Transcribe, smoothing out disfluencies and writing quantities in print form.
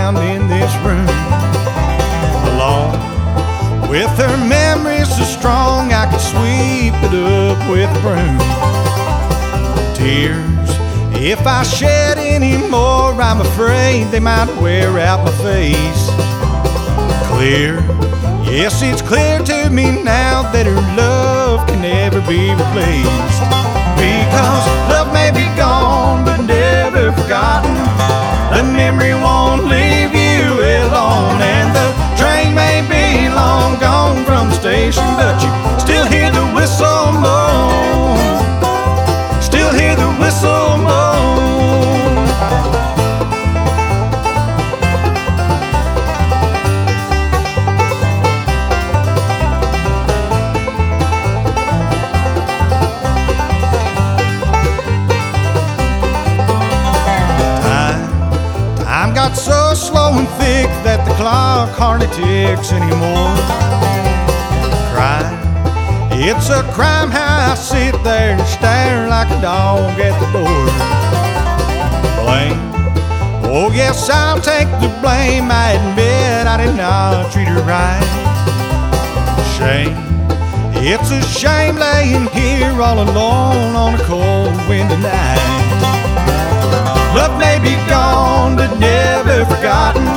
found in this room. Along with her memories so strong, I could sweep it up with a broom. Tears, if I shed any more, I'm afraid they might wear out my face. Clear, yes, it's clear to me now that her love can never be replaced. Because love may be gone, but never forgotten. The memory won't leave you alone. And the train may be long gone from the station, but you still hear the whistle moan. Still hear the whistle moan. Time got so slow and thick that the clock hardly ticks anymore. Crime, it's a crime how I sit there and stare like a dog at the door. Blame, oh yes, I'll take the blame. I admit I did not treat her right. Shame, it's a shame laying here all alone on a cold windy night. Love may be gone, but never forgotten.